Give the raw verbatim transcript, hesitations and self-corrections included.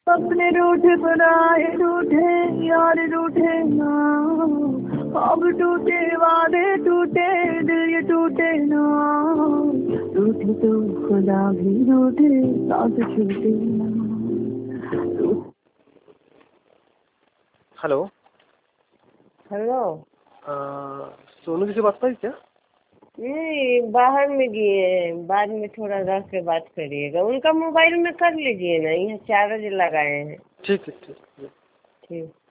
अपने रूठे पराए रूठे यार रूठे ना, अब टूटे वादे टूटे दिल ये टूटे ना, रूठे तो खुदा भी रूठे साथ छूटे ना। Hello hello. सोनू जी से बात पाई क्या? नहीं, बाहर में गए हैं, बाद में थोड़ा रह के बात करिएगा। उनका मोबाइल में कर लीजिए ना, यहाँ चार्ज लगाए हैं। ठीक है ठीक है। ठीक।